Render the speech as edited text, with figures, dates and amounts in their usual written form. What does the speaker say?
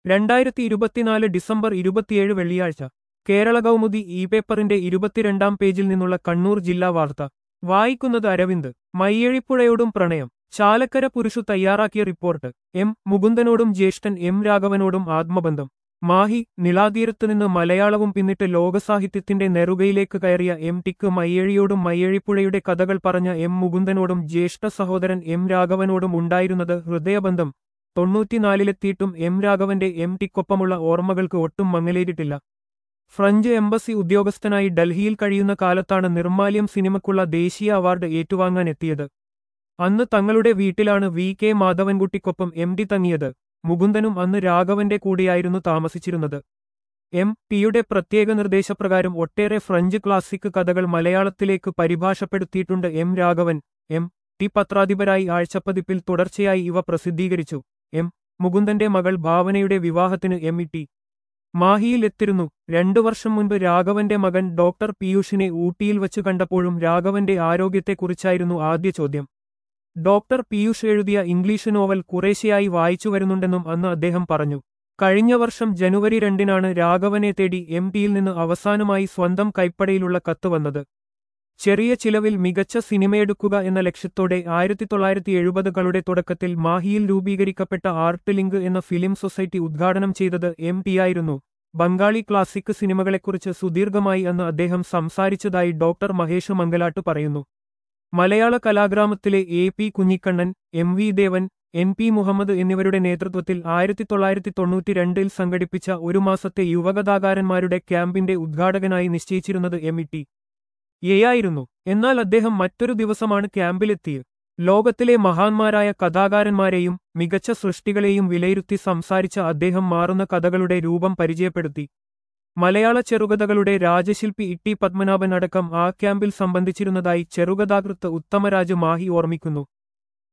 2024 December 27 വെള്ളിയാഴ്ച Kerala Kaumudi E പേപ്പറിന്റെ 22-ാം പേജിൽ നിന്നുള്ള കണ്ണൂർ ജില്ലാ വാർത്ത വായിക്കുന്നത് അരവിന്ദ്. മയ്യഴിപ്പുഴയോടും പ്രണയം. ചാലക്കര പുരുഷു തയ്യാറാക്കിയ റിപ്പോർട്ട്. എം മുകുന്ദനോടും ജ്യേഷ്ഠൻ എം രാഘവനോടും ആത്മബന്ധം. മാഹി. നിളാതീരത്തുനിന്ന് മലയാളവും പിന്നിട്ട് ലോകസാഹിത്യത്തിന്റെ നെറുകയിലേക്ക് കയറിയ എം ടിക്ക് മയ്യഴിയോടും മയ്യഴിപ്പുഴയുടെ കഥകൾ പറഞ്ഞ എം മുകുന്ദനോടും ജ്യേഷ്ഠ സഹോദരൻ എം രാഘവനോടും ഉണ്ടായിരുന്നത് ഹൃദയബന്ധം. 94-ലെത്തിയിട്ടും എം രാഘവന്റെ എം ടിക്കൊപ്പമുള്ള ഓർമ്മകൾക്ക് ഒട്ടും മങ്ങലേറ്റിട്ടില്ല. ഫ്രഞ്ച് എംബസി ഉദ്യോഗസ്ഥനായി ഡൽഹിയിൽ കഴിയുന്ന കാലത്താണ് നിർമ്മാല്യം സിനിമയ്ക്കുള്ള ദേശീയ അവാർഡ് ഏറ്റുവാങ്ങാനെത്തിയത്. അന്ന് തങ്ങളുടെ വീട്ടിലാണ് വി കെ മാധവൻകുട്ടിക്കൊപ്പം എം ടി തങ്ങിയത്. മുകുന്ദനും അന്ന് രാഘവന്റെ കൂടെയായിരുന്നു താമസിച്ചിരുന്നത്. എം ടിയുടെ പ്രത്യേക നിർദ്ദേശപ്രകാരം ഒട്ടേറെ ഫ്രഞ്ച് ക്ലാസിക് കഥകൾ മലയാളത്തിലേക്ക് പരിഭാഷപ്പെടുത്തിയിട്ടുണ്ട് എം രാഘവൻ. എം ടി പത്രാധിപരായി ആഴ്ചപ്പതിപ്പിൽ തുടർച്ചയായി ഇവ പ്രസിദ്ധീകരിച്ചു. എം മുകുന്ദന്റെ മകൾ ഭാവനയുടെ വിവാഹത്തിന് എം ടി മാഹിയിൽ എത്തിയിരുന്നു. 2 വർഷം മുൻപ് രാഘവന്റെ മകൻ ഡോക്ടർ പീയൂഷിനെ ഊട്ടിയിൽ വച്ചു കണ്ടപ്പോഴും രാഘവന്റെ ആരോഗ്യത്തെക്കുറിച്ചായിരുന്നു ആദ്യ ചോദ്യം. ഡോക്ടർ പീയൂഷ് എഴുതിയ ഇംഗ്ലീഷ് നോവൽ കുറേശ്ശെയായി വായിച്ചു വരുന്നുണ്ടെന്നും അന്ന് അദ്ദേഹം പറഞ്ഞു. കഴിഞ്ഞ വർഷം ജനുവരി 2-നാണ് രാഘവനെ തേടി എം ടിയിൽ നിന്ന് അവസാനമായി സ്വന്തം കൈപ്പടയിലുള്ള കത്ത് വന്നത്. ചെറിയ ചിലവിൽ മികച്ച സിനിമയെടുക്കുക എന്ന ലക്ഷ്യത്തോടെ 1970കളുടെ തുടക്കത്തിൽ മാഹിയിൽ രൂപീകരിക്കപ്പെട്ട ആർട്ട് ലിങ്ക് എന്ന ഫിലിം സൊസൈറ്റി ഉദ്ഘാടനം ചെയ്തത് എം ടിയായിരുന്നു. ബംഗാളി ക്ലാസിക് സിനിമകളെക്കുറിച്ച് സുദീർഘമായി അന്ന് അദ്ദേഹം സംസാരിച്ചതായി ഡോക്ടർ മഹേഷ് മംഗലാട്ട് പറയുന്നു. മലയാള കലാഗ്രാമത്തിലെ A P Kunhikannan, M V Devan, N P Muhammad എന്നിവരുടെ നേതൃത്വത്തിൽ 1992-ൽ സംഘടിപ്പിച്ച ഒരു മാസത്തെ യുവകഥാകാരന്മാരുടെ ക്യാമ്പിന്റെ ഉദ്ഘാടകനായി നിശ്ചയിച്ചിരുന്നത് എം ടി യായിരുന്നു. എന്നാൽ അദ്ദേഹം മറ്റൊരു ദിവസമാണ് ക്യാമ്പിലെത്തിയത്. ലോകത്തിലെ മഹാന്മാരായ കഥാകാരന്മാരെയും മികച്ച സൃഷ്ടികളെയും വിലയിരുത്തി സംസാരിച്ച അദ്ദേഹം മാറുന്ന കഥകളുടെ രൂപം പരിചയപ്പെടുത്തി. മലയാള ചെറുകഥകളുടെ രാജശില്പി ഇട്ടി പത്മനാഭൻ അടക്കം ആ ക്യാമ്പിൽ സംബന്ധിച്ചിരുന്നതായി ചെറുകഥാകൃത്ത് ഉത്തമരാജ് മാഹി ഓർമ്മിക്കുന്നു.